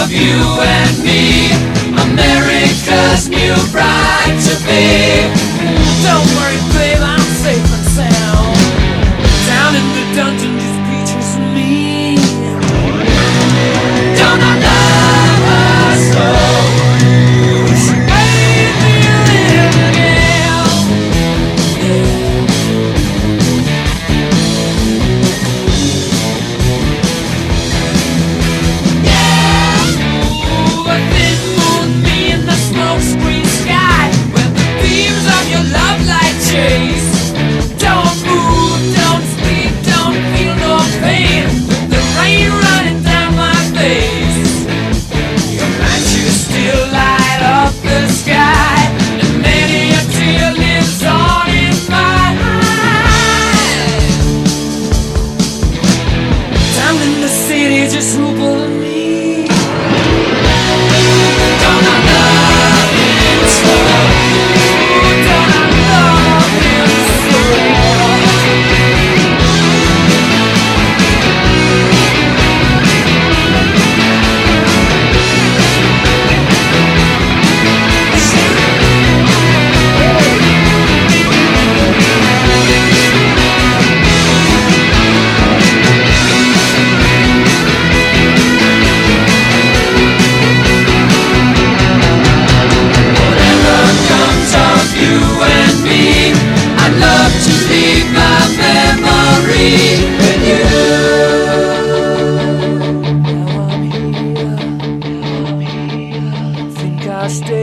of you and me, America's new bride to be. Don't worry, babe, I'm safe and sound. Down in the dungeon, just beaches me. Don't I love her so? She made me live again. Ooh, a thin moonbeam in the smoke screen sky, where the beams of your love light chase. Don't move, don't speak, don't feel no pain. The rain running down my face. Your matches still light up the sky, and many a tear lives on in my eyes. Down in the city, just who pulling me? Don't I love him so? Don't I love him so? Whatever comes of you and me, I'd love to leave my memory with you. Now I'm here, think I'll stay.